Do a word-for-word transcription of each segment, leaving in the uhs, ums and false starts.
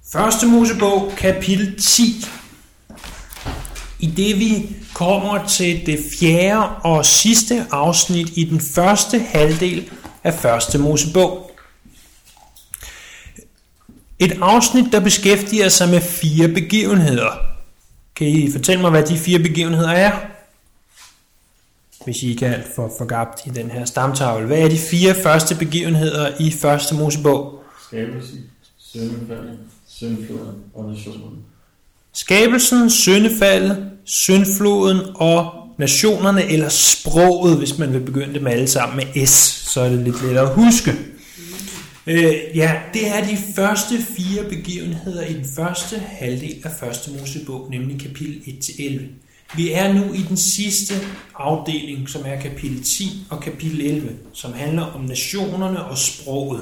Første Mosebog, kapitel ti. I det vi kommer til det fjerde og sidste afsnit i den første halvdel af Første Mosebog. Et afsnit, der beskæftiger sig med fire begivenheder. Kan I fortælle mig, hvad de fire begivenheder er? Hvis I ikke er alt for forgabt i den her stamtavle. Hvad er de fire første begivenheder i Første Mosebog? Skabelsen, syndefaldet, syndfloden og nationen. Skabelsen, syndefaldet, syndfloden og nationerne, eller sproget, hvis man vil begynde det med alle sammen med S, så er det lidt lettere at huske. Øh, ja, det er de første fire begivenheder i den første halvdel af Første Mosebog, nemlig kapitel et til elleve. Vi er nu i den sidste afdeling, som er kapitel ti og kapitel elleve, som handler om nationerne og sproget.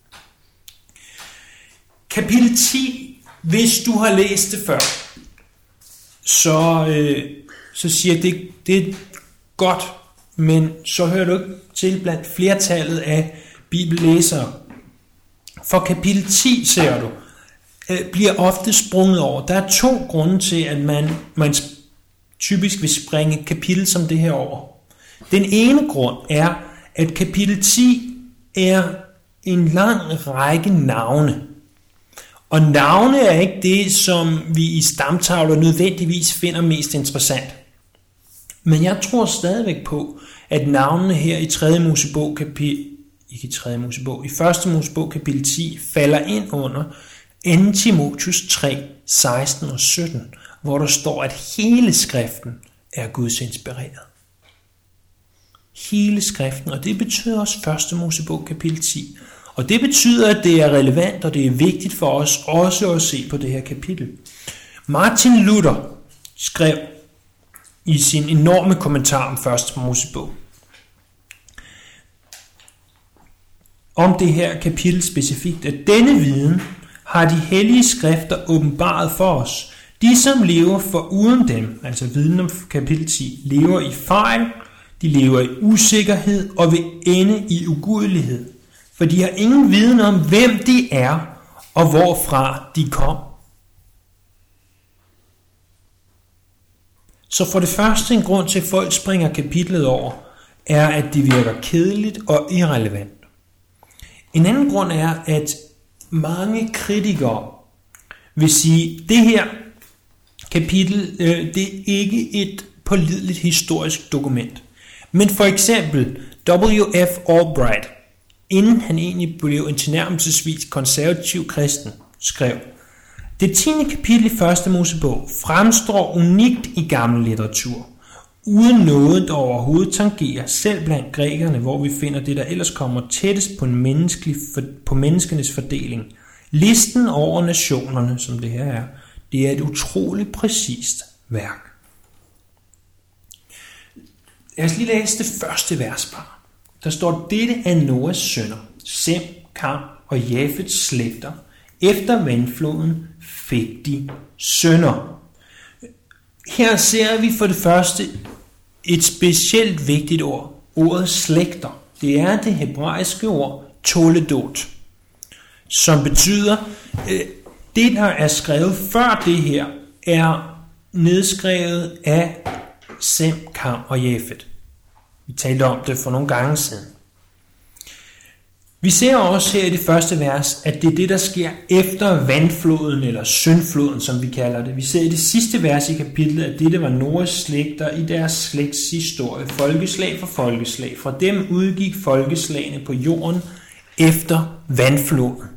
Kapitel ti, hvis du har læst det før, så, øh, så siger jeg, det, det er godt, men så hører du ikke til blandt flertallet af bibellæsere. For kapitel ti, ser du, øh, bliver ofte sprunget over. Der er to grunde til, at man, man typisk vil springe et kapitel som det her over. Den ene grund er, at kapitel ti er en lang række navne. Og navne er ikke det, som vi i stamtavler nødvendigvis finder mest interessant. Men jeg tror stadigvæk på, at navnene her i tredje Mosebog kapitel, ikke i tredje Mosebog, i første Mosebog kapitel ti falder ind under anden Timotheus tre, seksten og sytten, hvor der står, at hele skriften er Guds inspireret. Hele skriften, og det betyder også første Mosebog kapitel ti. Og det betyder, at det er relevant, og det er vigtigt for os også at se på det her kapitel. Martin Luther skrev i sin enorme kommentar om første Mosebog om det her kapitel specifikt, at denne viden har de hellige skrifter åbenbaret for os. De, som lever for uden dem, altså viden om kapitel ti, lever i fejl, de lever i usikkerhed og vil ende i ugudelighed. For de har ingen viden om, hvem de er og hvorfra de kom. Så for det første en grund til, at folk springer kapitlet over, er, at det virker kedeligt og irrelevant. En anden grund er, at mange kritikere vil sige, at det her kapitel, øh, det er ikke et pålideligt historisk dokument. Men for eksempel W F Albright, inden han egentlig blev en tilnærmelsesvis konservativ kristen, skrev: det tiende kapitel i første Mosebog fremstår unikt i gammel litteratur, uden noget, der overhovedet tangerer, selv blandt grækerne, hvor vi finder det, der ellers kommer tættest på, en menneskelig, på menneskenes fordeling. Listen over nationerne, som det her er, det er et utroligt præcist værk. Lad os lige læse det første vers bare. Der står, dette er Noahs sønner, Sem, Kam og Jafets slægter. Efter vandfloden fik de sønner. Her ser vi for det første et specielt vigtigt ord. Ordet slægter. Det er det hebraiske ord toledot, som betyder, det der er skrevet før det her, er nedskrevet af Sem, Kam og Jafet. Vi talte om det for nogle gange siden. Vi ser også her i det første vers, at det er det, der sker efter vandfloden, eller syndfloden, som vi kalder det. Vi ser i det sidste vers i kapitlet, at det var Noahs slægter i deres slægts historie. Folkeslag for folkeslag. Fra dem udgik folkeslagene på jorden efter vandfloden.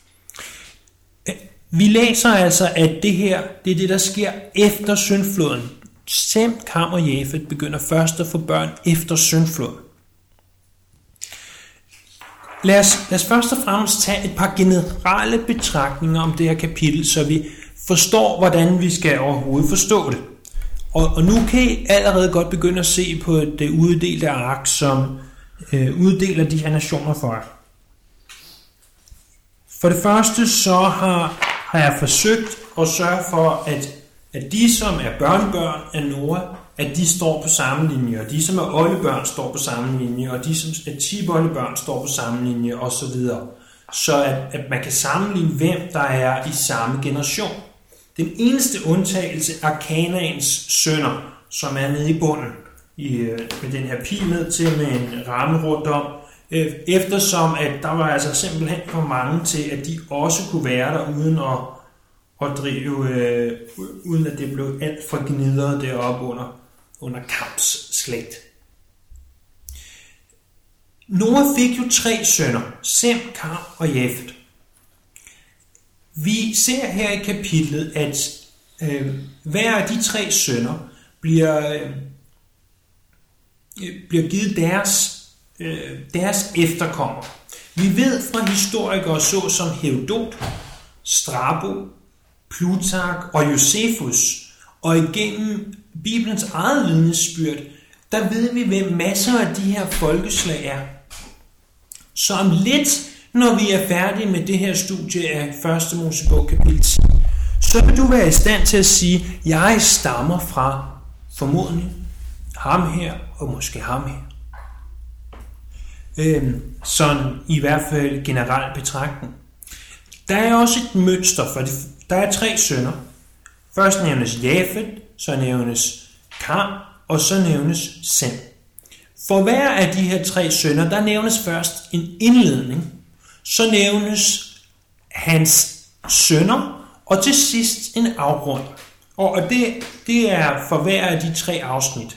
Vi læser altså, at det her, det er det, der sker efter syndfloden. Sem, Kam og Jafet begynder først at få børn efter syndfloden. Lad os, lad os først og fremmest tage et par generelle betragtninger om det her kapitel, så vi forstår, hvordan vi skal overhovedet forstå det. Og, og nu kan I allerede godt begynde at se på det uddelte ark, som øh, uddeler de her nationer for jer. For det første så har, har jeg forsøgt at sørge for, at at de, som er børnebørn af Noah, at de står på samme linje, og de, som er oldebørn, står på samme linje, og de, som er tipoldebørn, står på samme linje, osv. så at, at man kan sammenligne, hvem der er i samme generation. Den eneste undtagelse er Kanaans sønner, som er nede i bunden, i, med den her pil ned til med en ramme rundt om, eftersom at der var altså simpelthen for mange til, at de også kunne være der uden at, at drive, øh, uden at det blev alt for gnidret deroppe under, under kampslægt. Noah fik jo tre sønner, Sem, Kam og Jafet. Vi ser her i kapitlet, at øh, hver af de tre sønner bliver, øh, bliver givet deres, øh, deres efterkommer. Vi ved fra historikere såsom Herodot, Strabo, Plutark og Josephus, og igennem Bibelens eget vidnesbyrd, der ved vi, hvem masser af de her folkeslag er. Så om lidt, når vi er færdige med det her studie af første Mosebog kapitel ti, så vil du være i stand til at sige, jeg stammer fra formodentlig ham her og måske ham her. Øhm, sådan i hvert fald generelt betragtning. Der er også et mønster, for der er tre sønner. Først nævnes Jafet, så nævnes Kam, og så nævnes Sem. For hver af de her tre sønner, der nævnes først en indledning, så nævnes hans sønner, og til sidst en afrund. Og det, det er for hver af de tre afsnit.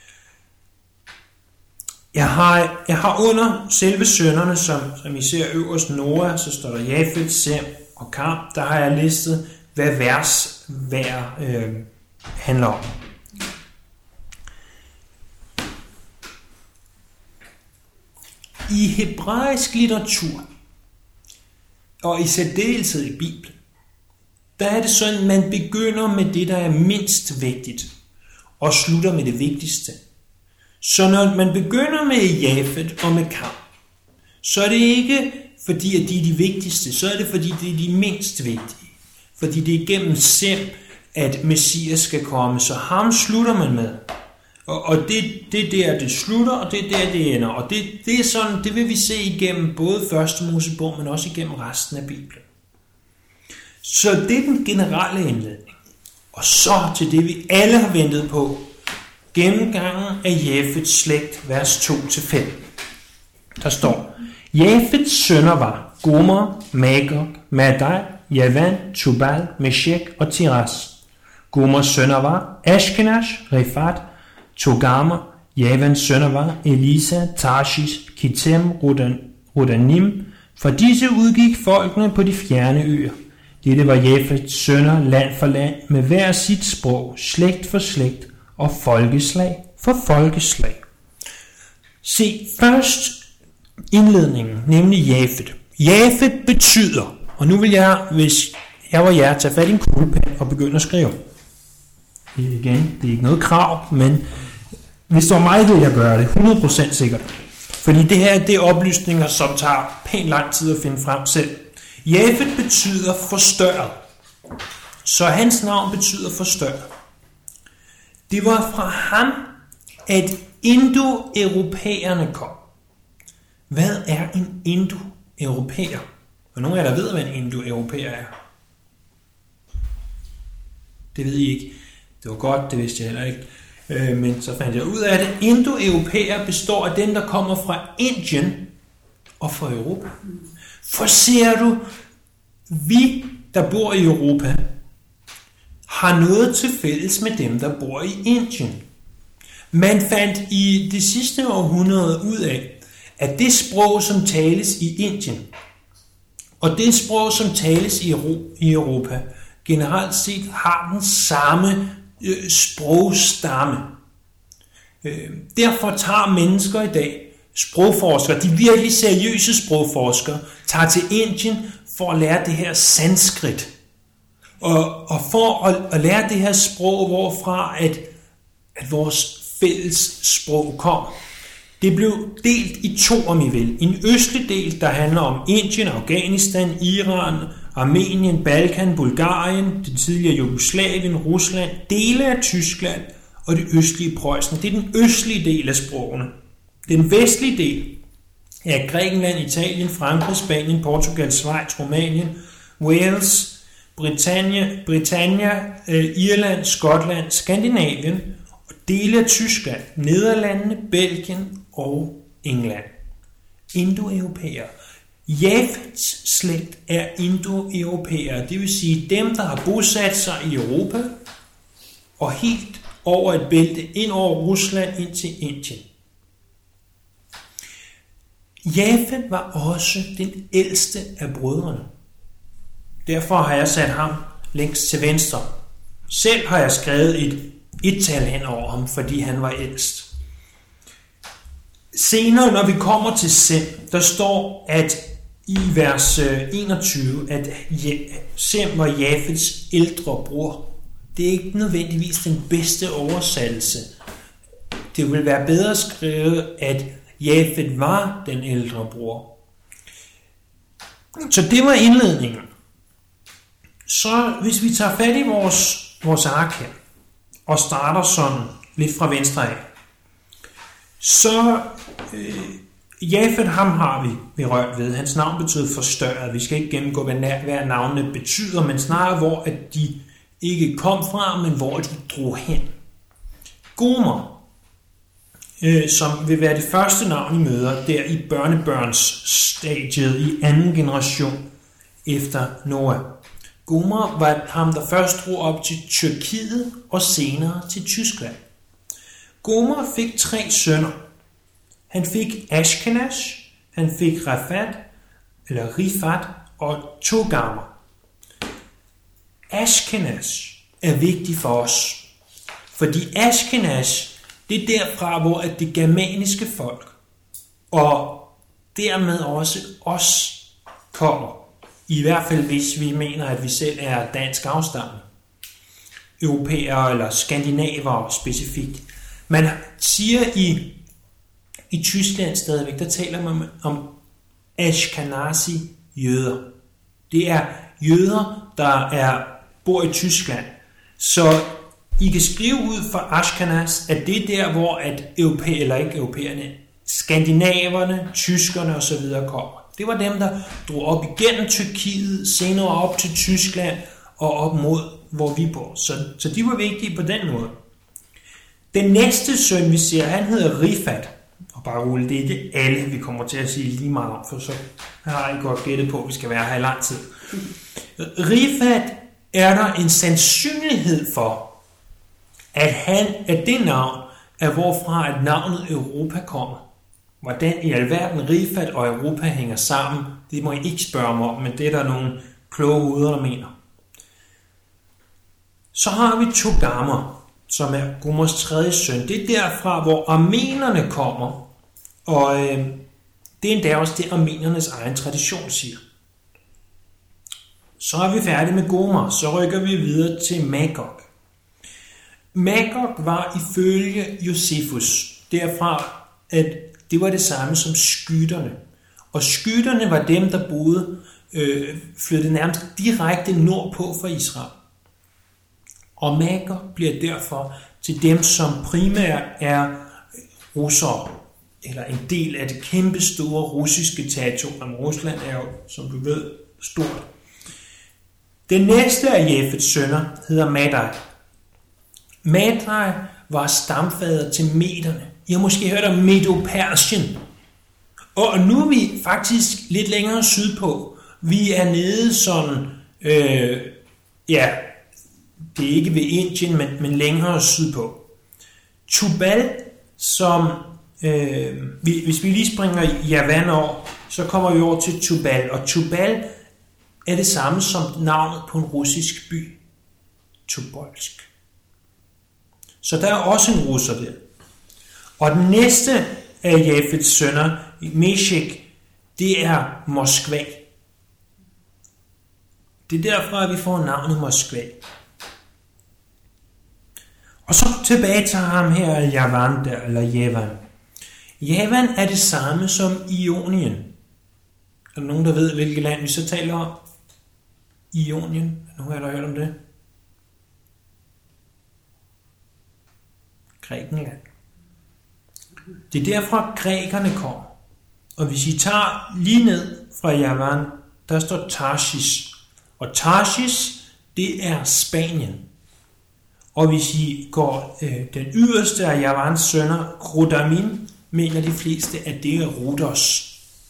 Jeg har, jeg har under selve sønnerne, som, som I ser øverst Noah, så står der Jafet, Sem og Kam. Der har jeg listet, hvad vers hver øh, handler om. I hebraisk litteratur, og i særdeleshed i Bibelen, der er det sådan, at man begynder med det, der er mindst vigtigt, og slutter med det vigtigste. Så når man begynder med Jafet og med Kam, så er det ikke fordi, at de er de vigtigste, så er det fordi, det er de mindst vigtige. Fordi det er igennem Sem, at Messias skal komme, så ham slutter man med. Og, og det, det er der, det slutter, og det er der, det ender. Og det, det er sådan, det vil vi se igennem både første Mosebog, men også igennem resten af Bibelen. Så det er den generelle indledning. Og så til det, vi alle har ventet på. Gennemgangen af Jafets slægt, vers to til fem. Der står, Jafets sønner var Gomer, Magog, Madai, Javan, Tubal, Meshek og Tiras. Gomers sønner var Ashkenaz, Rifat, Togarmer. Javans sønner var Elisa, Tarshish, Kitem, Rodanim. For disse udgik folkene på de fjerne øer. Dette var Jafets sønner land for land, med hver sit sprog, slægt for slægt og folkeslag for folkeslag. Se først indledningen, nemlig Jafet. Jafet betyder, og nu vil jeg, hvis jeg var jer, tage fat i en kuglepen og begynde at skrive. Igen, det er ikke noget krav, men hvis det var mig, vil jeg gøre det hundrede procent sikkert. Fordi det her, det er oplysninger, som tager pænt lang tid at finde frem selv. Jafet betyder forstørret. Så hans navn betyder forstørret. Det var fra ham, at indo-europæerne kom. Hvad er en indo-europæer? Og nogle af jer, der ved, hvad en indo-europæer er. Det ved I ikke. Det var godt, det vidste jeg heller ikke. Øh, men så fandt jeg ud af det. Indo-europæer består af dem, der kommer fra Indien og fra Europa. For ser du, vi, der bor i Europa, har noget til fælles med dem, der bor i Indien. Man fandt i det sidste århundrede ud af, at det sprog, som tales i Indien, og det sprog, som tales i Europa, generelt set har den samme øh, sprogstamme. Øh, derfor tager mennesker i dag, sprogforskere, de virkelig seriøse sprogforskere, tager til Indien for at lære det her sanskrit. Og, og for at, at lære det her sprog, hvorfra at, at vores fælles sprog kommer. Det blev delt i to, om I vil. En østlig del, der handler om Indien, Afghanistan, Iran, Armenien, Balkan, Bulgarien, det tidligere Jugoslavien, Rusland, dele af Tyskland og det østlige Preussen. Det er den østlige del af sprogene. Den vestlige del, Ja, Grækenland, Italien, Frankrig, Spanien, Portugal, Schweiz, Rumænien, Wales, Britannia, Britannia øh, Irland, Skotland, Skandinavien og dele af Tyskland, Nederlandene, Belgien og England. Indoeuropæere. Jafets slægt er indoeuropæere, det vil sige dem, der har bosat sig i Europa og helt over et bælte ind over Rusland ind til Indien. Jafet var også den ældste af brødrene. Derfor har jeg sat ham længst til venstre. Selv har jeg skrevet et et-tal hen over ham, fordi han var ældst. Senere, når vi kommer til Sem, der står, at i vers enogtyve, at Sem var Jafets ældre bror. Det er ikke nødvendigvis den bedste oversættelse. Det vil være bedre skrevet, at Jafet var den ældre bror. Så det var indledningen. Så hvis vi tager fat i vores, vores ark her, og starter sådan lidt fra venstre af, så øh, Jafet, ham har vi, vi rørt ved. Hans navn betyder forstørret. Vi skal ikke gennemgå, hvad hver navnene betyder, men snarere hvor at de ikke kom fra, men hvor de drog hen. Gomer, øh, som vil være det første navn, I møder, der i børnebørnsstadiet i anden generation efter Noah. Gomer var ham, der først drog op til Tyrkiet og senere til Tyskland. Gomer fik tre sønner. Han fik Ashkenaz, han fik Rafat, eller Rifat og Togarmer. Ashkenaz er vigtig for os, fordi Ashkenaz, det er derfra, hvor at det germaniske folk, og dermed også os, kommer. I hvert fald hvis vi mener, at vi selv er dansk afstamning. Europæere eller skandinaver specifikt. Man siger i, i Tyskland stadigvæk, der taler man om Ashkenazi jøder. Det er jøder, der er, bor i Tyskland. Så I kan skrive ud for Ashkenaz, at det er der, hvor at europæere, eller ikke europæerne, skandinaverne, tyskerne osv. kommer. Det var dem, der drog op igennem Tyrkiet, senere op til Tyskland og op mod, hvor vi bor. Så, så de var vigtige på den måde. Den næste søn, vi ser, han hedder Rifat. Og bare roligt, det er ikke alle, vi kommer til at sige lige meget om, for så har I godt gættet på, at vi skal være her i lang tid. Rifat er der en sandsynlighed for, at han er det navn, er hvorfra at navnet Europa kommer. Hvordan i alverden Rifat og Europa hænger sammen, det må I ikke spørge mig om, men det er der nogle kloge hoveder, der mener. Så har vi Togarmer, som er Gomers tredje søn. Det er derfra, hvor armenerne kommer, og øh, det er endda også det, armenernes egen tradition siger. Så er vi færdige med Gomer, så rykker vi videre til Magog. Magog var ifølge Josephus derfra, at det var det samme som skyterne. Og skyterne var dem, der boede, øh, flyttede nærmest direkte nordpå fra Israel. Og Magog bliver derfor til dem, som primært er russere, eller en del af det kæmpe store russiske territorium. Rusland er jo, som du ved, stort. Den næste af Jafets sønner hedder Madai. Madai var stamfader til mederne. I har måske hørt om Medo-Persien. Og nu er vi faktisk lidt længere sydpå. Vi er nede sådan, øh, ja, det er ikke ved Indien, men, men længere sydpå. Tubal, som, øh, hvis vi lige springer Javan over, så kommer vi over til Tubal. Og Tubal er det samme som navnet på en russisk by. Tobolsk. Så der er også en russer der. Og den næste af Jafets sønner, Meshek, det er Moskva. Det er derfra, at vi får navnet Moskva. Og så tilbage til ham her, Javan, der, eller Javan. Javan er det samme som Ionien. Er der nogen, der ved, hvilket land vi så taler om? Ionien. Er nogen, der har hørt om det? Grækenland. Det er derfra grækerne kommer. Og hvis I tager lige ned fra Javan, der står Tarsis. Og Tarsis, det er Spanien. Og hvis I går øh, den yderste af Javans sønner, Rodamin, mener de fleste, at det er Rhodos.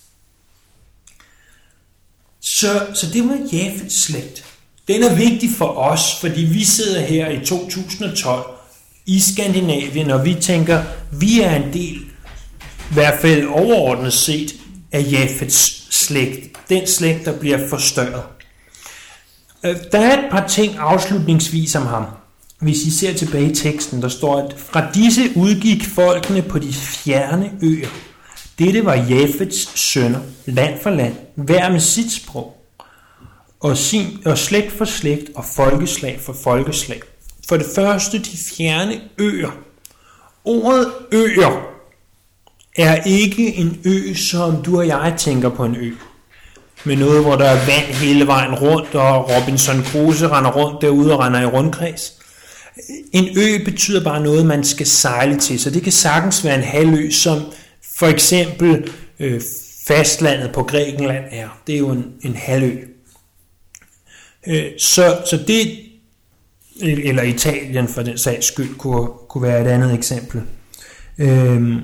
Så, så det var Jafets slægt. Den er vigtig for os, fordi vi sidder her i to tusind og tolv i Skandinavien, og vi tænker, vi er en del, i hvert fald overordnet set, af Jafets slægt. Den slægt, der bliver forstørret. Der er et par ting afslutningsvis om ham. Hvis I ser tilbage i teksten, der står, at fra disse udgik folkene på de fjerne øer. Dette var Jafets sønner, land for land, hver med sit sprog, og, sin, og slægt for slægt, og folkeslag for folkeslag. For det første, de fjerne øer. Ordet øer er ikke en ø, som du og jeg tænker på en ø. Med noget, hvor der er vand hele vejen rundt, og Robinson Crusoe render rundt derude og render i rundkreds. En ø betyder bare noget, man skal sejle til, så det kan sagtens være en halvø, som for eksempel øh, fastlandet på Grækenland er. Det er jo en, en halvø. Øh, så, så det, eller Italien for den sags skyld, kunne, kunne være et andet eksempel. Øh,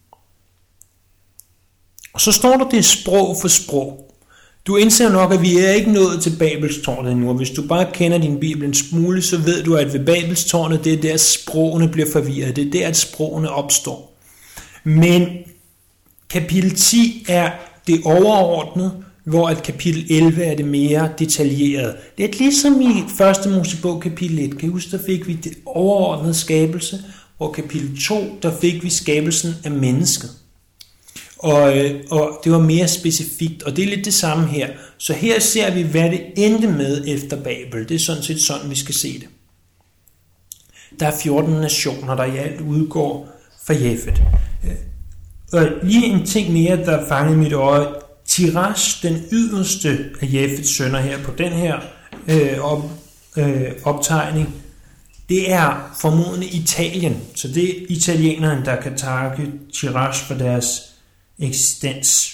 og så står der det sprog for sprog. Du indser nok, at vi er ikke nået til Babelstårnet endnu, og hvis du bare kender din Bibel en smule, så ved du, at ved Babelstårnet, det er der sprogene bliver forvirret, det er der, at sprogene opstår. Men kapitel ti er det overordnede, hvor at kapitel elleve er det mere detaljeret. Det er ligesom i første Mosebog kapitel et. Kan I huske, der fik vi det overordnede skabelse, hvor kapitel to, der fik vi skabelsen af mennesket. Og, og det var mere specifikt, og det er lidt det samme her. Så her ser vi, hvad det endte med efter Babel. Det er sådan set sådan, vi skal se det. Der er fjorten nationer, der i alt udgår fra Jafet. Og lige en ting mere, der fangede mit øje. Tirash, den yderste af Jafets sønner her på den her øh, op, øh, optegning, det er formodentlig Italien. Så det er italienerne, der kan takke Tirash for deres eksistens.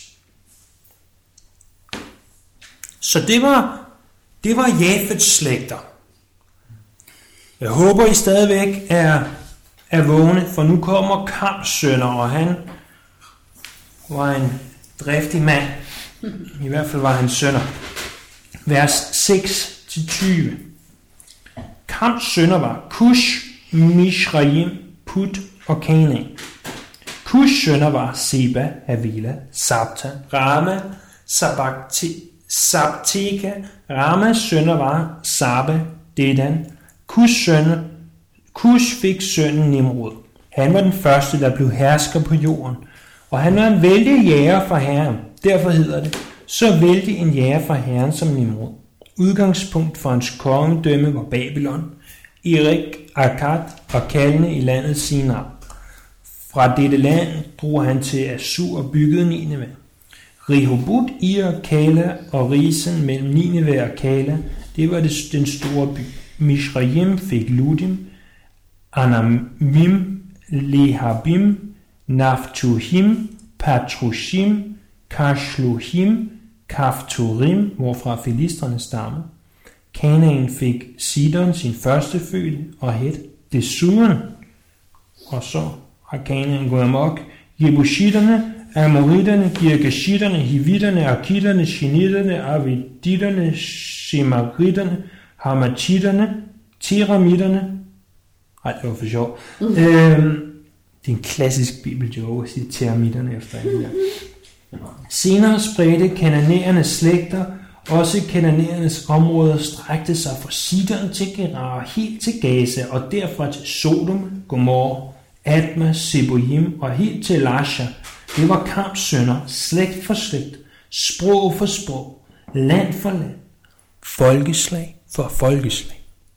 Så det var, det var Jafets slægter. Jeg håber, I stadigvæk er, er vågne, for nu kommer Kams sønner, og han var en driftig mand. I hvert fald var han sønner. Vers seks til tyve. Kams sønner var Kush, Mishraim, Put og Canaan. Kush sønner var Seba, Havila, Sabta, Rama, Sabteka. Ramas sønner var Saba, Dedan. Kush sønner, Kush fik sønnen Nimrod. Han var den første, der blev hersker på jorden, og han var en vældig jæger fra Herren. Derfor hedder det, så vældig en jæger fra Herren som Nimrod. Udgangspunkt for hans kongedømme var Babylon, Erik, Akkad og Kalne i landet Sinai. Fra dette land drog han til Assur og byggede Nineve. Rehoboth, Ir, Kala og Risen mellem Nineve og Kala, det var det, den store by. Mishraim fik Ludim, Anamim, Lehabim, Naphtuhim, Patrushim, Kashluhim, Kafturim, hvorfra filistrene stammer. Kanaan fik Sidon sin første fødte og Het. Desuden, og så har Kanaan gået amok, Jebusitterne, Amoritterne, Girgashitterne, Hivitterne, Arkitterne, Shinitterne, Aviditterne, Shemaritterne, Hamatitterne, Tiramitterne. Ej, det var for sjov. Mm. Øhm, det er en klassisk bibeljoke at sige Tiramitterne efter en der. Senere spredte kananæernes slægter, også kananæernes områder strækte sig fra Sidon til Gerar, helt til Gaza, og derfra til Sodom, Gomorra, Adma, Seboim og helt til Lasha. Det var Kams sønner, slægt for slægt, sprog for sprog, land for land, folkeslag for folkeslag.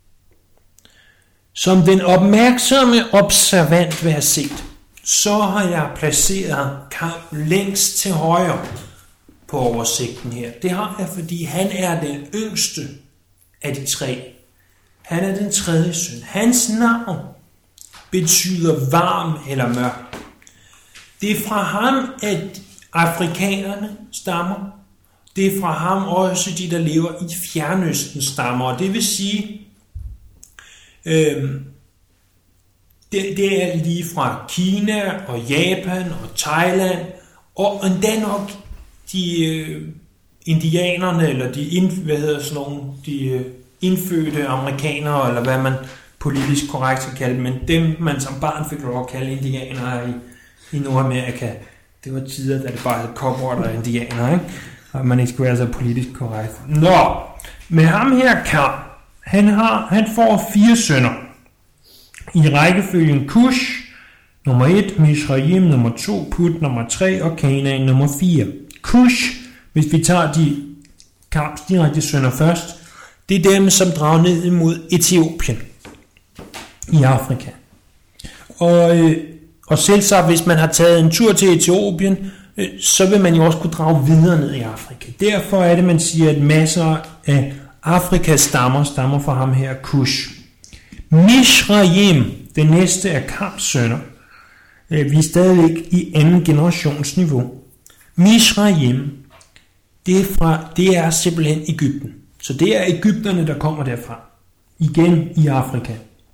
Som den opmærksomme observant vil have set, så har jeg placeret Kam længst til højre på oversigten her. Det har jeg, fordi han er den yngste af de tre. Han er den tredje søn. Hans navn betyder varm eller mørk. Det er fra ham, at afrikanerne stammer. Det er fra ham også de, der lever i Fjernøsten stammer. Og det vil sige, øh, det, det er lige fra Kina og Japan og Thailand, og endda nok de øh, indianerne, eller de, ind, hvad hedder sådan nogle, de øh, indfødte amerikanere, eller hvad man politisk korrekt skal kalde, men dem, man som barn fik lov at kalde indianere i, i Nordamerika, det var tider, da det bare hed cowboy og indianere, ikke? Og man ikke skulle være så politisk korrekt. Nå, med ham her, Kam, han, har, han får fire sønner. I rækkefølgen Kush, nummer et, Misraim, nummer to, Put, nummer tre, og Kanaan, nummer fire. Kush, hvis vi tager de Kams direkte sønner først, det er dem, som drager ned imod Etiopien i Afrika. Og, øh, og selv så, hvis man har taget en tur til Etiopien, øh, så vil man jo også kunne drage videre ned i Afrika. Derfor er det, man siger, at masser af Afrikas stammer stammer fra ham her, Kush. Misraim, det næste er Kams sønner. Øh, vi er stadigvæk i anden generationsniveau. Misraim, det er, fra, det er simpelthen Egypten. Så det er egypterne, der kommer derfra. Igen i Afrika.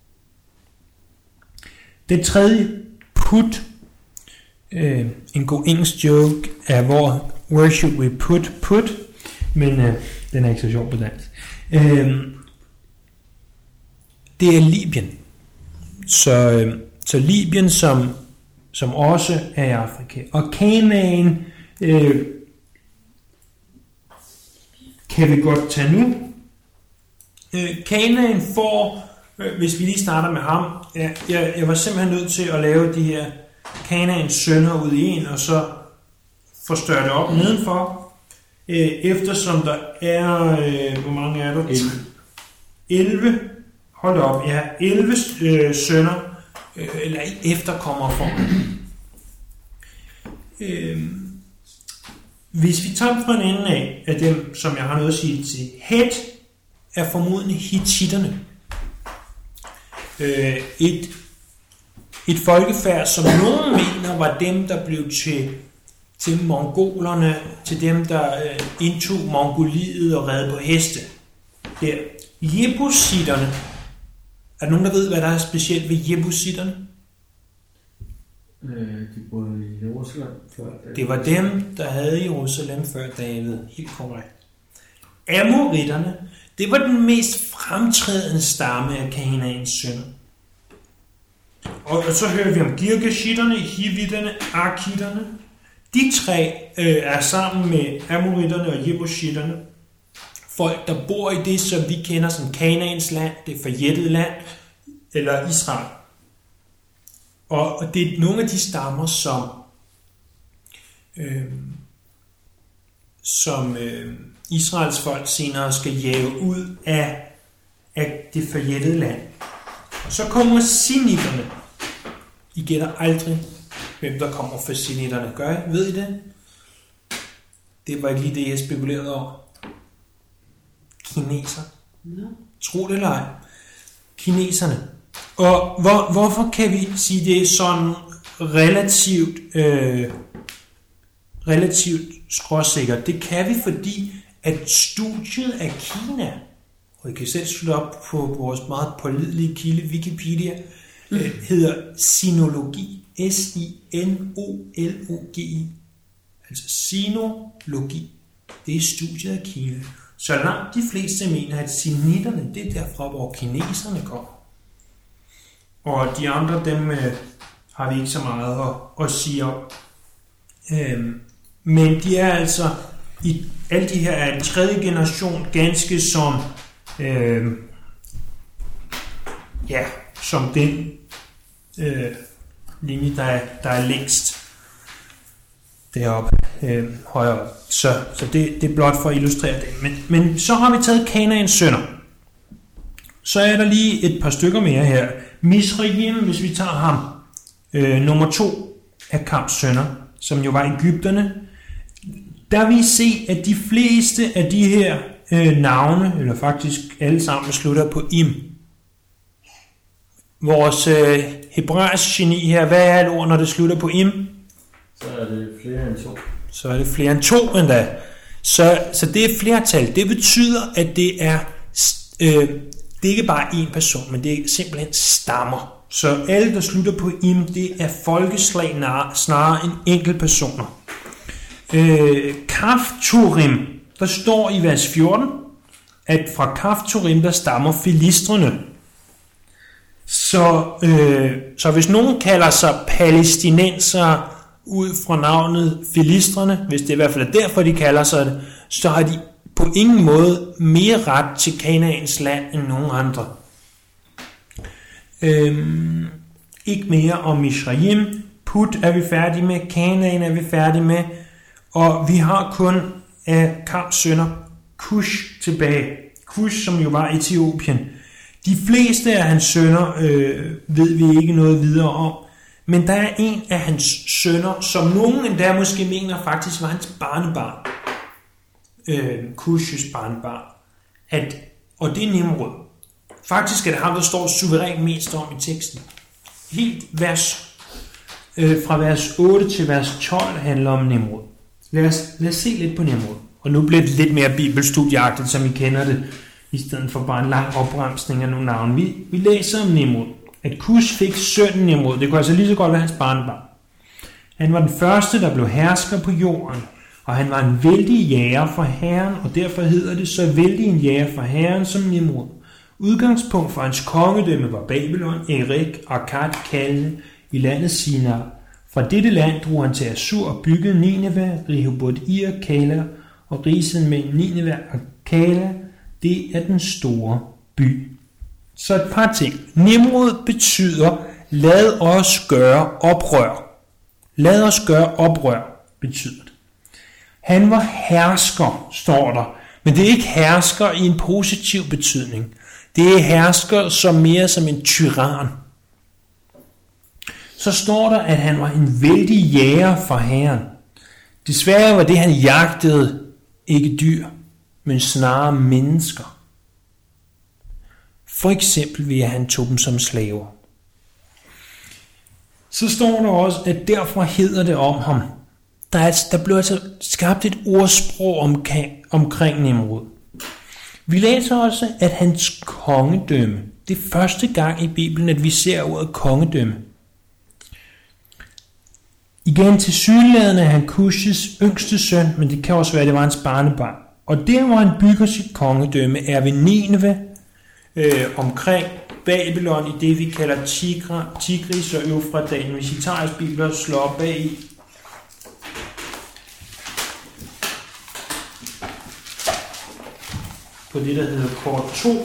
Det tredje, Put. Øh, en god engelsk joke er, hvor where should we put put? Men øh, den er ikke så sjov på dansk. Øh, det er Libyen. Så, øh, så Libyen, som, som også er i Afrika. Og Kanaan øh, kan vi godt tage nu. Øh, Kanaan får, øh, hvis vi lige starter med ham, ja, jeg, jeg var simpelthen nødt til at lave de her Kanaans sønner ud i en, og så forstørre det op nedenfor, øh, eftersom der er, øh, hvor mange er der? elleve. Hold op, ja, elleve øh, sønner, øh, eller efterkommere for øh, Hvis vi tager fra en ende af, af dem, som jeg har noget at sige til, Het er formodentlig hittitterne. Øh, et, et folkefærd, som nogen mener var dem, der blev til, til mongolerne, til dem, der øh, indtog Mongoliet og red på heste. Der. Jebusitterne. Er der nogen, der ved, hvad der er specielt ved jebusitterne? De boede i Jerusalem før David. Det var dem, der havde Jerusalem før David. Helt korrekt. Amoritterne, det var den mest fremtrædende stamme af Kanaans sønner. Og så hører vi om Girgashitterne, Hivitterne, Arkitterne. De tre øh, er sammen med Amoritterne og Jebusitterne folk, der bor i det, som vi kender som Kanaans land, det forjættede land, eller Israel. Og det er nogle af de stammer, som, øh, som øh, Israels folk senere skal jage ud af, af det forjættede land. Og så kommer sinitterne. I gætter aldrig, hvem der kommer fra sinitterne. Gør I? Ved I det? Det var ikke lige det, jeg spekulerede over. Kineser. No. Tro det eller ej. Kineserne. Og hvor, hvorfor kan vi sige, det er sådan relativt, øh, relativt skråsikkert? Det kan vi, fordi at studiet af Kina, og I kan selv slutte op på vores meget pålidelige kilde, Wikipedia, mm. øh, hedder sinologi. S I N O L O G I. Altså sinologi. Det er studiet af Kina. Så langt de fleste mener, at sinitterne, det er derfra, hvor kineserne kommer. Og de andre, dem øh, har vi ikke så meget at, at sige om. Øhm, men de er altså, i alle de her er en tredje generation, ganske som, øh, ja, som den øh, linje, der er, der er længst deroppe, øh, højere op. Så, så det, det er blot for at illustrere det. Men, men så har vi taget Kanaans sønner. Så er der lige et par stykker mere her. Misraim, hvis vi tager ham, øh, nummer to af Kams sønner, som jo var Egypterne, der vil I se, at de fleste af de her øh, navne, eller faktisk alle sammen, slutter på im. Vores øh, hebraisk geni her, hvad er et ord, når det slutter på im? Så er det flere end to. så er det flere end to endda. Så, så det er flertal. Det betyder, at det er, øh, det er ikke bare én person, men det er simpelthen stammer. Så alle, der slutter på im, det er folkeslag snarere end enkeltpersoner. Øh, Kaphtorim, der står i vers fjorten, at fra Kaphtorim, der stammer filistrene. Så, øh, så hvis nogen kalder sig palæstinensere ud fra navnet filistrene, hvis det i hvert fald er derfor, de kalder sig det, så har de på ingen måde mere ret til Kanaans land end nogen andre. Øhm, ikke mere om Misraim. Put er vi færdige med, Kanaan er vi færdige med, og vi har kun af Kams sønner Kush tilbage. Kush, som jo var Etiopien. De fleste af hans sønner øh, ved vi ikke noget videre om, men der er en af hans sønner, som nogen endda måske mener faktisk var hans barnebarn. Øh, Kushs barnebarn. At, og det er Nimrod. Faktisk er det ham, der står suverænt mest om i teksten. Helt vers, øh, fra vers otte til vers tolv handler om Nimrod. Lad os, lad os se lidt på Nimrod. Og nu bliver det lidt mere bibelstudieagtigt, som I kender det, i stedet for bare en lang opremsning af nogle navne. Vi, vi læser om Nimrod. At Kush fik sønnen Nimrod. Det kunne altså lige så godt være hans barnebarn. Han var den første, der blev hersker på jorden. Og han var en vældig jæger for Herren, og derfor hedder det så vældig en jæger for Herren som Nimrod. Udgangspunkt for hans kongedømme var Babylon, Erik, Akkad, Kalne i landet Sinar. Fra dette land drog han til Assur og byggede Nineve, Rehoboth-ir, Kala og riset mellem Nineve og Kala. Det er den store by. Så et par ting. Nimrod betyder, lad os gøre oprør. Lad os gøre oprør, betyder det. Han var hersker, står der. Men det er ikke hersker i en positiv betydning. Det er hersker som mere som en tyran. Så står der, at han var en vældig jæger for Herren. Desværre var det, han jagtede, ikke dyr, men snarere mennesker. For eksempel ved at han tog dem som slaver. Så står der også, at derfor hedder det om ham. Der, er, der blev altså skabt et ordsprog omkring, omkring Nimrod. Vi læser også, at hans kongedømme, det er første gang i Bibelen, at vi ser ordet kongedømme. Igen til sygeladende er han Kushs yngste søn, men det kan også være, at det var hans barnebarn. Og der, hvor han bygger sit kongedømme, er ved Nineve, øh, omkring Babylon, i det vi kalder Tigre, Tigris og Eufratdalen. Hvis I tager jeres bibler og slår op bag i. På det, der hedder kort to.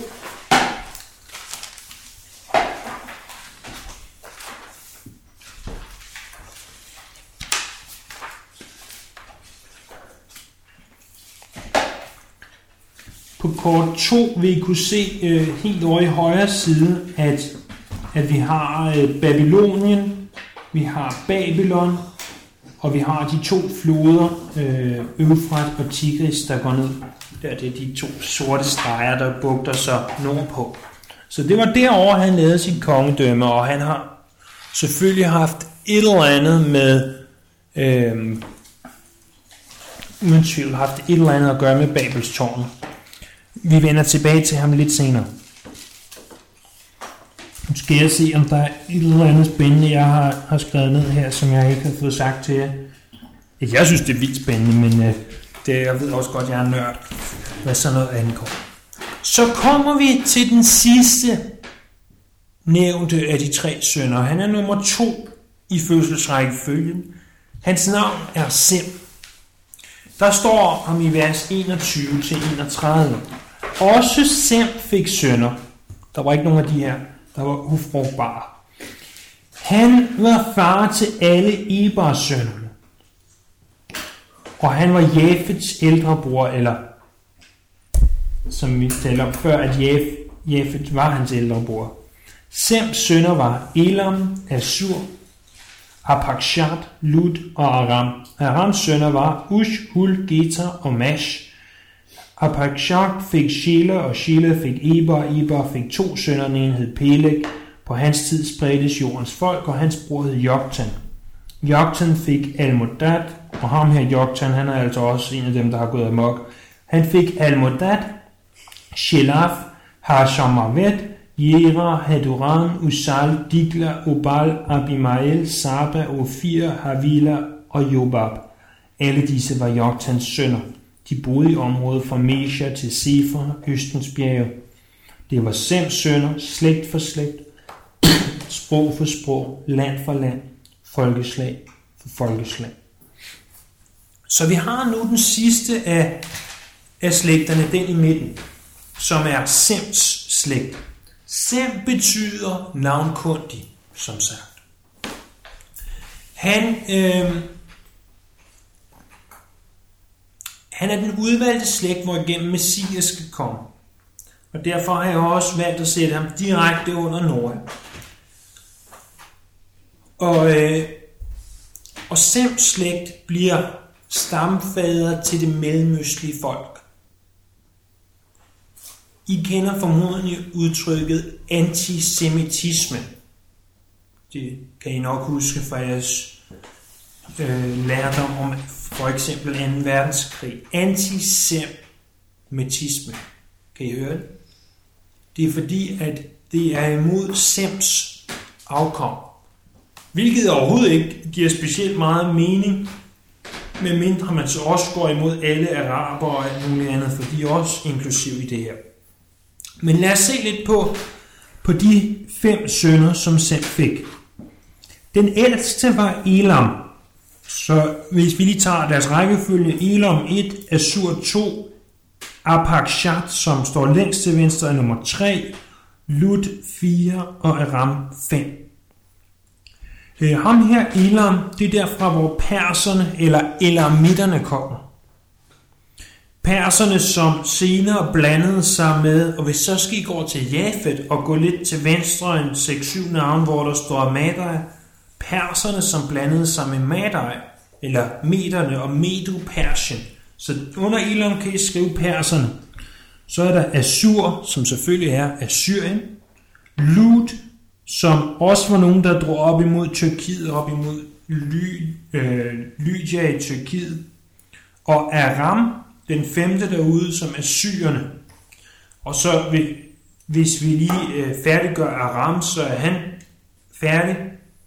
På kort to vil I kunne se øh, helt over i højre side, at, at vi har øh, Babylonien, vi har Babylon, og vi har de to floder, øh, Eufrat og Tigris, der går ned. Der er det de to sorte streger, der bugter sig nordpå. Så det var derovre, han lavede sit kongedømme, og han har selvfølgelig haft et eller andet med, øh, uden tvivl, haft et eller andet at gøre med Babelstårnet. Vi vender tilbage til ham lidt senere. Nu skal jeg se, om der er et eller andet spændende, jeg har, har skrevet ned her, som jeg ikke har fået sagt til jer. Jeg synes, det er vildt spændende, men øh, det, jeg ved også godt, at jeg er nørd, hvad sådan noget angår. Så kommer vi til den sidste nævnte af de tre sønner. Han er nummer to i fødselsrækkefølgen. Hans navn er Sem. Der står ham i vers enogtyve til enogtredive. Også Sem fik sønner. Der var ikke nogen af de her, der var ufrugtbare. Han var far til alle Ebers sønnerne. Og han var Jafets ældre bror, eller som vi talte om før, at Jafet var hans ældre bror. Sems sønner var Elam, Assur, Arpachshad, Lud og Aram. Arams sønner var Ush, Hul, Geter og Mash. Arpachshad fik Shela, og Shela fik Eber, og Eber fik to sønner, den ene hed Peleg. På hans tid spredtes jordens folk, og hans bror hed Joktan. Joktan fik Almodad, og ham her Joktan, han er altså også en af dem, der har gået amok. Han fik Almodad, Shelaf, Hashomavet, Jera, Haduran, Usal, Digla, Obal, Abimael, Saba, Ofir, Havila og Jobab. Alle disse var Joktans sønner. De boede i området fra Mesha til Sefer, Østens bjerge. Det var Sems sønner, slægt for slægt, sprog for sprog, land for land, folkeslag for folkeslag. Så vi har nu den sidste af, af slægterne, den i midten, som er Sems slægt. Sem betyder navnkundig, som sagt. Han, øh, han er den udvalgte slægt, hvor igennem Messias skal komme. Og derfor har jeg også valgt at sætte ham direkte under Noah. Og, øh, og Sems slægt bliver stamfader til det mellemøstlige folk. I kender formodentlig udtrykket antisemitisme. Det kan I nok huske fra jeres øh, lærdom om for eksempel anden verdenskrig. Antisemitisme. Kan I høre det? Det er fordi, at det er imod Sems afkom. Hvilket overhovedet ikke giver specielt meget mening, medmindre man så også går imod alle araber og alt muligt andet, for de er også inklusiv i det her. Men lad os se lidt på, på de fem sønner, som Sem fik. Den ældste var Elam. Så hvis vi lige tager deres rækkefølge, Elam et, Assur to, Arpachshad, som står længst til venstre, er nummer tre, Lud fire og Aram fem. Øh, ham her, Elam, det er derfra, hvor perserne eller elamitterne kommer. Perserne, som senere blandede sig med, og hvis så skal I gå til Jafet og gå lidt til venstre, en seks syv navn, hvor der står Madai. Perserne, som blandede sig med Madai, eller Mederne og Medo-Persien. Så under Elam kan I skrive perserne. Så er der Assur, som selvfølgelig er Assyrien. Lud, som også var nogen, der drog op imod Tyrkiet, op imod Ly, øh, Lydia i Tyrkiet. Og Aram, den femte derude, som er syrerne. Og så hvis vi lige øh, færdiggør Aram, så er han færdig.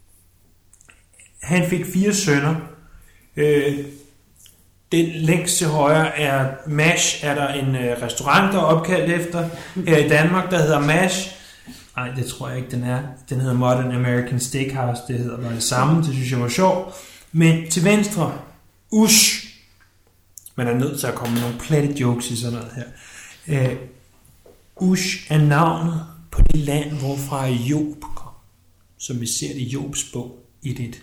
Han fik fire sønner. Øh, den længst til højre er Mash, er der en øh, restaurant, der er opkaldt efter her i Danmark, der hedder Mash. Nej, det tror jeg ikke, den er. Den hedder Modern American Steakhouse, det hedder bare det samme, det synes jeg var sjovt. Men til venstre, Ush. Man er nødt til at komme med nogle platte jokes i sådan noget her. Øh, Ush er navnet på det land, hvorfra Job kom, som vi ser det i Jobs bog i det.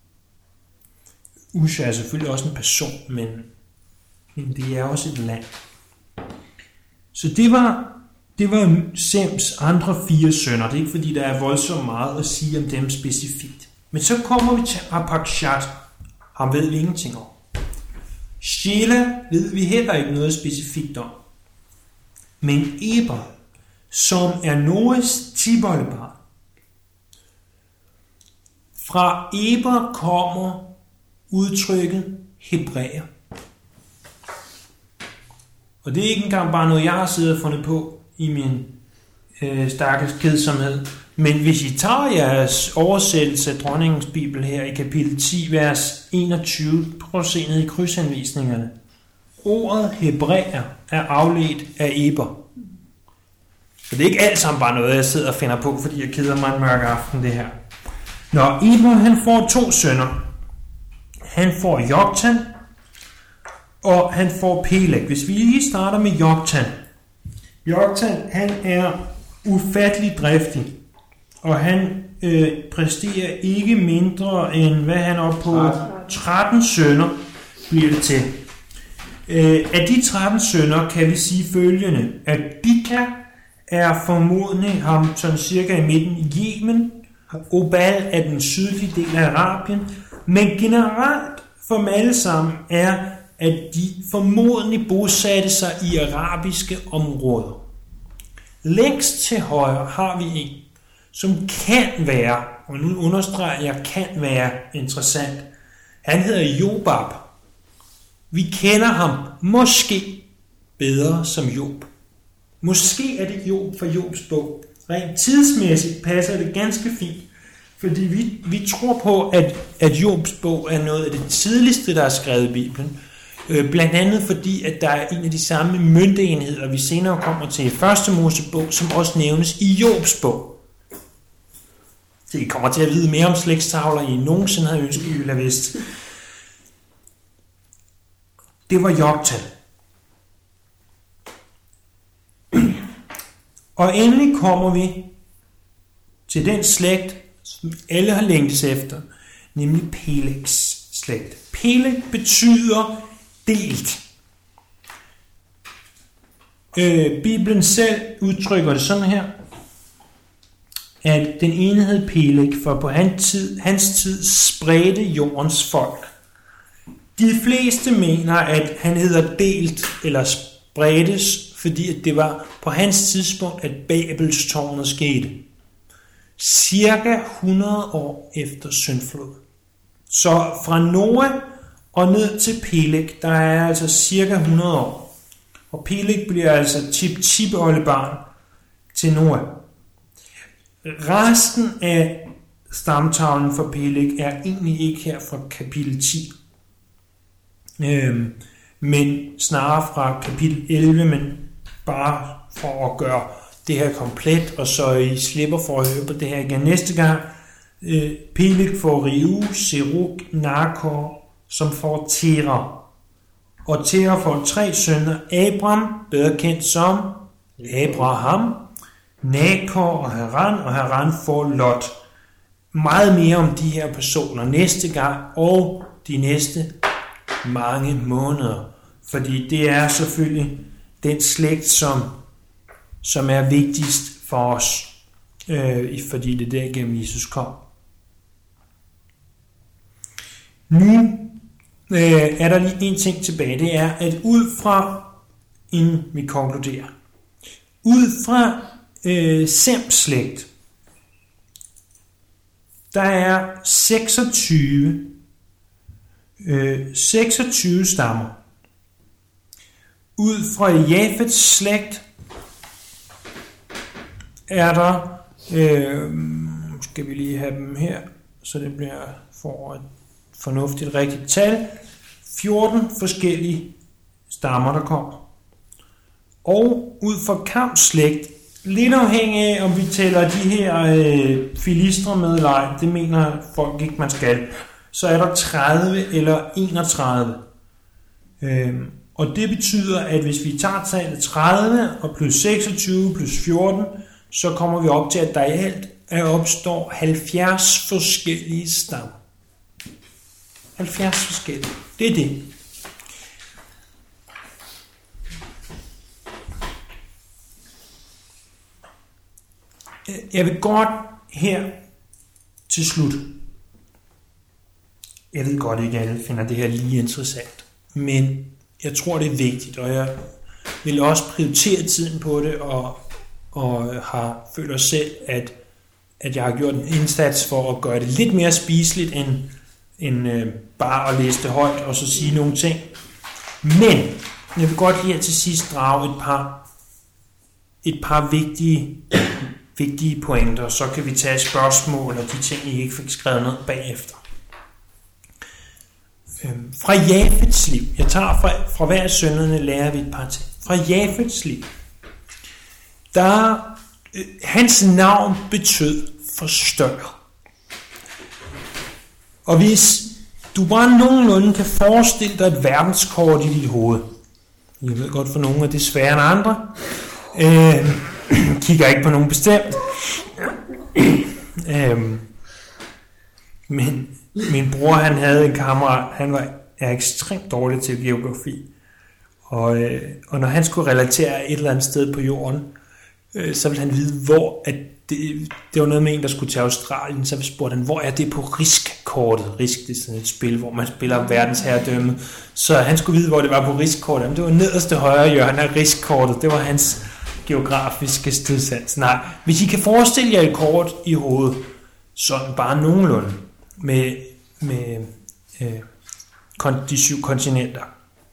Ush er selvfølgelig også en person, men, men det er også et land. Så det var, det var Sems andre fire sønner. Det er ikke fordi, der er voldsomt meget at sige om dem specifikt. Men så kommer vi til Arpachshad. Ham ved vi ingenting om. Shela ved vi heller ikke noget specifikt om. Men Eber, som er Noahs tipoldebarn. Fra Eber kommer udtrykket hebræer. Og det er ikke engang bare noget, jeg har siddet og fundet på i min øh, stakkels kedsomhed. Men hvis I tager jeres oversættelse af dronningens bibel her i kapitel ti, vers enogtyve, prøv at se ned i krydsanvisningerne. Ordet hebræer er afledt af Eber. Så det er ikke alt sammen bare noget, jeg sidder og finder på, fordi jeg keder mig en mørk aften det her. Nå, Eber han får to sønner. Han får Joktan, og han får Peleg. Hvis vi lige starter med Joktan. Joktan, han er ufattelig driftig, og han øh, præsterer ikke mindre end, hvad han er oppe på, tretten sønner bliver det til. Øh, af de tretten sønner kan vi sige følgende, at Bika er formodentlig ham sådan cirka i midten i Yemen, Obal er den sydlige del af Arabien, men generelt for dem alle sammen er, at de formodentlig bosatte sig i arabiske områder. Længst til højre har vi en, som kan være, og nu understreger jeg, kan være interessant. Han hedder Jobab. Vi kender ham måske bedre som Job. Måske er det Job fra Jobs bog. Rent tidsmæssigt passer det ganske fint, fordi vi, vi tror på, at, at Jobs bog er noget af det tidligste, der er skrevet i Bibelen. Øh, blandt andet fordi, at der er en af de samme møntenheder, vi senere kommer til i første Mosebog, som også nævnes i Jobs bog. Så I kommer til at vide mere om slægtstavler, I nogensinde havde ønsket, I ville have vidst. Det var Joktan. Og endelig kommer vi til den slægt, som alle har længtes efter, nemlig Peleks slægt. Peleg betyder delt. Øh, Bibelen selv udtrykker det sådan her, at den ene hed Peleg, for på hans tid, hans tid spredte jordens folk. De fleste mener, at han hedder delt eller spredtes, fordi at det var på hans tidspunkt, at Babelstårnet skete. Cirka hundrede år efter syndflod. Så fra Noah og ned til Peleg, der er altså cirka hundrede år. Og Peleg bliver altså tip-tip-oldebarn til Noah. Resten af stamtavlen for Peleg er egentlig ikke her fra kapitel ti. Øhm, men snarere fra kapitel elleve, men bare for at gøre det her komplet, og så I slipper for at høre på det her igen næste gang. Øh, Peleg får Reu, Serug, Nakor, som får Tera. Og Tera får tre sønner, Abram, bedre kendt som Abraham, Nakor og Haran, og Haran får Lot. Meget mere om de her personer næste gang, og de næste mange måneder. Fordi det er selvfølgelig den slægt, som, som er vigtigst for os, øh, fordi det der gennem Jesus kom. Nu øh, er der lige en ting tilbage, det er, at ud fra, inden vi konkluderer, ud fra øh, Sems slægt, der er seksogtyve, øh, seksogtyve stammer. Ud fra Jafets slægt er der, øh, skal vi lige have dem her, så det bliver for et fornuftigt rigtigt tal, fjorten forskellige stammer, der kommer. Og ud fra Kams slægt, lidt afhængig af, om vi tæller de her øh, filistre med eller ej, det mener folk ikke, man skal, så er der tredive eller enogtredive. Øh, og det betyder, at hvis vi tager tallet tredive og plus seksogtyve plus fjorten, så kommer vi op til, at der i alt er opstår halvfjerds forskellige stammer. halvfjerds forskellige. Det er det. Jeg vil godt her til slut. Jeg ved godt ikke, at alle finder det her lige interessant. Men jeg tror, det er vigtigt, og jeg vil også prioritere tiden på det, og, og har føler selv, at, at jeg har gjort en indsats for at gøre det lidt mere spiseligt, end, end øh, bare at læse det højt, og så sige nogle ting. Men jeg vil godt her til sidst drage et par, et par vigtige, vigtige pointer, så kan vi tage spørgsmål og de ting, I ikke fik skrevet ned bagefter. Fra Jafets liv, jeg tager fra, fra hver af sønnerne, lærer vi et par ting. Fra Jafets liv, der øh, hans navn betød forstørre. Og hvis du bare nogenlunde kan forestille dig et verdenskort i dit hoved, jeg ved godt for nogle er det sværere end andre, øh, kigger ikke på nogen bestemt, øh, men min bror, han havde en kammerat, han var er ekstremt dårlig til geografi, og, øh, og når han skulle relatere et eller andet sted på jorden, øh, så ville han vide, hvor at det, det var noget med en, der skulle til Australien, så spurgte han, hvor er det på Risk-kortet? Risk, det er sådan et spil, hvor man spiller verdensherredømme, så han skulle vide, hvor det var på Risk-kortet. Jamen, det var nederste højre hjørne af Risk-kortet, det var hans geografiske stedsans. Nej, hvis I kan forestille jer et kort i hovedet, sådan bare nogenlunde, med, med øh, de syv kontinenter,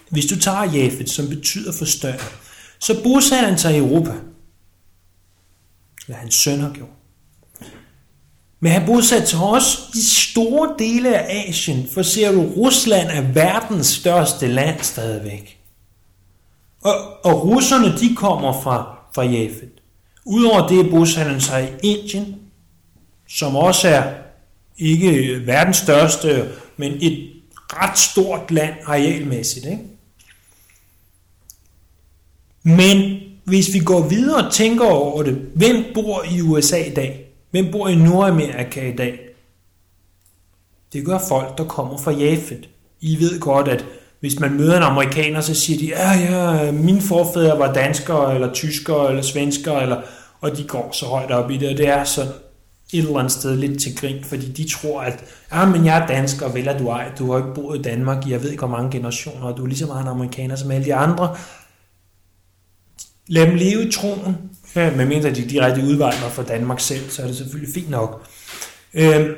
hvis du tager Jafet, som betyder forstørre, så bosatte han sig i Europa. Hvad hans søn har gjort. Men han bosatte sig også i store dele af Asien, for ser du, Rusland er verdens største land stadigvæk. Og, og russerne, de kommer fra, fra Jafet. Udover det bosatte han sig i Indien, som også er ikke verdens største, men et ret stort land arealmæssigt. Ikke? Men hvis vi går videre og tænker over det, hvem bor i U S A i dag? Hvem bor i Nordamerika i dag? Det gør folk, der kommer fra Jafet. I ved godt, at hvis man møder en amerikaner, så siger de, ja, ja, mine forfædre var danskere, eller tyskere, eller svenskere, eller, og de går så højt op i det, og det er sådan et eller andet sted lidt til grin, fordi de tror, at ja, men jeg er dansker, vel er du ej, du har ikke boet i Danmark i, jeg ved ikke hvor mange generationer, og du er lige så meget en amerikaner som alle de andre. Lad dem leve i troen, ja, medmindre de direkte udvandrer fra Danmark selv, så er det selvfølgelig fint nok. Øhm,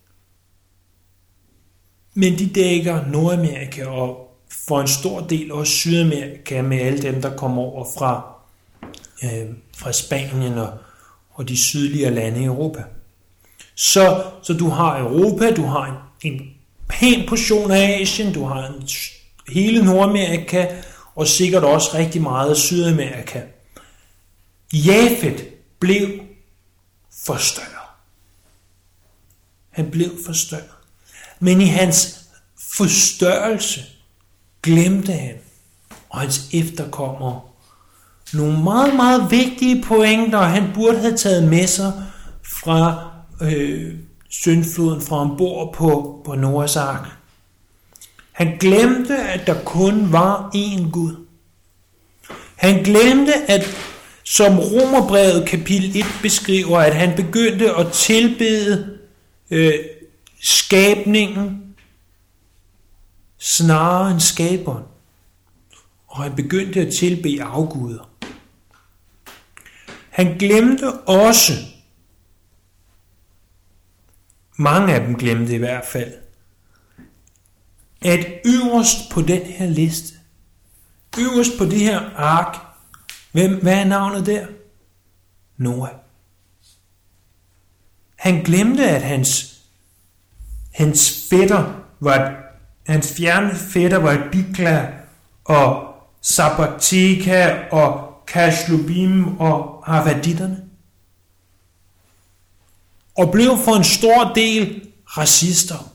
men de dækker Nordamerika, og for en stor del også Sydamerika, med alle dem, der kommer over fra, øh, fra Spanien og, og de sydlige lande i Europa. Så, så du har Europa, du har en, en pæn portion af Asien, du har en, hele Nordamerika, og sikkert også rigtig meget af Sydamerika. Jafet blev forstørret. Han blev forstørret. Men i hans forstørrelse glemte han og hans efterkommere nogle meget, meget vigtige pointer, han burde have taget med sig fra øh, syndfloden, fra ombord på, på Noahs ark. Han glemte, at der kun var én Gud. Han glemte, at som Romerbrevet kapitel et beskriver, at han begyndte at tilbede øh, skabningen snarere end skaberen. Og han begyndte at tilbede afguder. Han glemte også, mange af dem glemte i hvert fald, at øverst på den her liste, øverst på det her ark, hvem, hvad er navnet der? Noah. Han glemte, at hans, hans fætter var, hans fjerne fætter var Dikla og Sabbateka og Kashlubim og Havaditterne. Og blev for en stor del racister.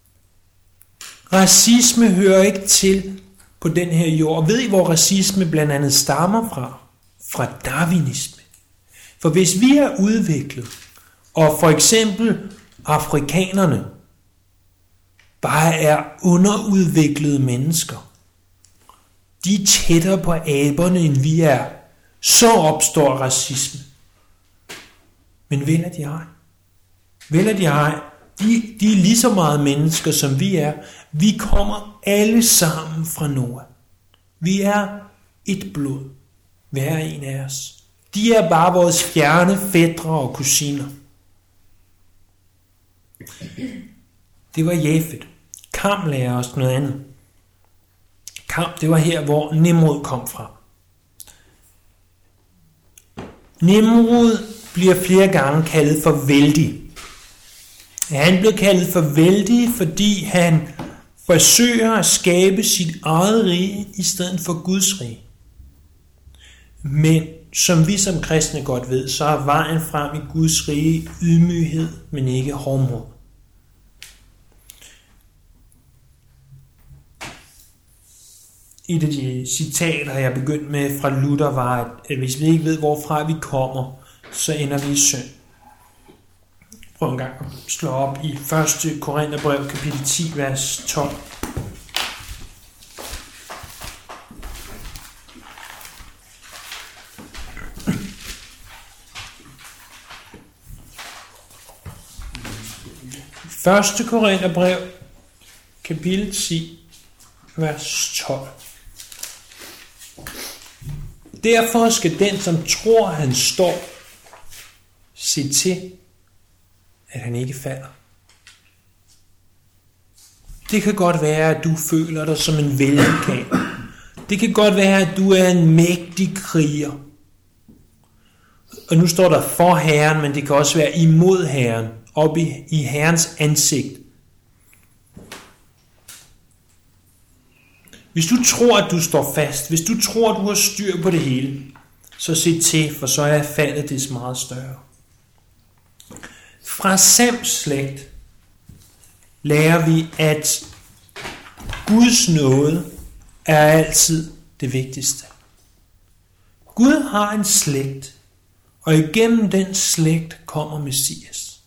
Racisme hører ikke til på den her jord. Ved I, hvor racisme blandt andet stammer fra? Fra darwinisme. For hvis vi er udviklet, og for eksempel afrikanerne bare er underudviklede mennesker, de er tættere på aberne, end vi er, så opstår racisme. Men vel er de ej. Vel er de ej. De, de er lige så meget mennesker, som vi er. Vi kommer alle sammen fra Noah. Vi er et blod, hver en af os. De er bare vores fjerne fætre og kusiner. Det var Jafet. Kam lærer os noget andet. Kam, det var her, hvor Nimrod kom fra. Nimrod bliver flere gange kaldet for vældig. Han blev kaldet for vældig, fordi han forsøger at skabe sit eget rige i stedet for Guds rige. Men som vi som kristne godt ved, så er vejen frem i Guds rige ydmyghed, men ikke hovmod. Et af de citater, jeg begyndte med fra Luther, var, at hvis vi ikke ved, hvorfra vi kommer, så ender vi i synd. Prøv en gang at slå op i første Korintherbrev, kapitel ti, vers tolv. første Korintherbrev, kapitel ti, vers tolv. Derfor skal den, som tror, han står, se til, at han ikke falder. Det kan godt være, at du føler dig som en vældig kan. Det kan godt være, at du er en mægtig kriger. Og nu står der for Herren, men det kan også være imod Herren, op i, i Herrens ansigt. Hvis du tror, at du står fast, hvis du tror, at du har styr på det hele, så se til, for så er faldet det meget større. Fra Sams slægt lærer vi, at Guds nåde er altid det vigtigste. Gud har en slægt, og igennem den slægt kommer Messias.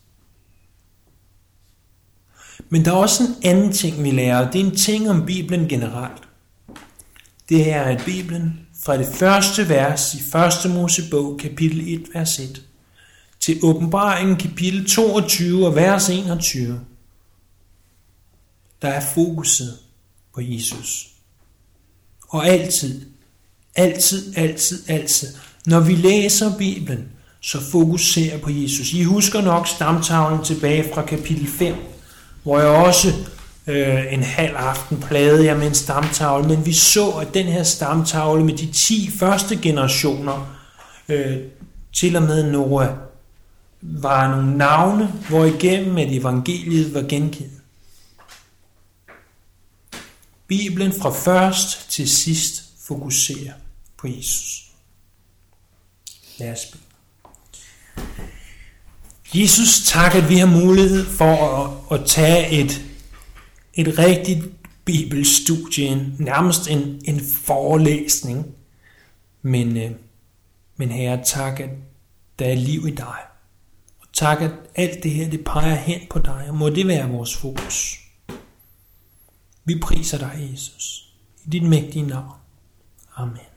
Men der er også en anden ting, vi lærer, og det er en ting om Bibelen generelt. Det er, at Bibelen fra det første vers i første Mosebog, kapitel et, vers et, til Åbenbaringen, kapitel toogtyve og vers enogtyve, der er fokuset på Jesus. Og altid, altid, altid, altid, når vi læser Bibelen, så fokuserer på Jesus. I husker nok stamtavlen tilbage fra kapitel fem, hvor jeg også øh, en halv aften plagede jeg med en stamtavle, men vi så, at den her stamtavle med de ti første generationer, øh, til og med Noah, var nogle navne, hvor igennem at evangeliet var gengivet. Bibelen fra først til sidst fokuserer på Jesus. Lad os bede. Jesus, tak, at vi har mulighed for at, at tage et, et rigtigt bibelstudie, nærmest en, en forelæsning. Men, øh, men Herre, tak, at der er liv i dig. Og tak, at alt det her, det peger hen på dig, og må det være vores fokus. Vi priser dig, Jesus, i dit mægtige navn. Amen.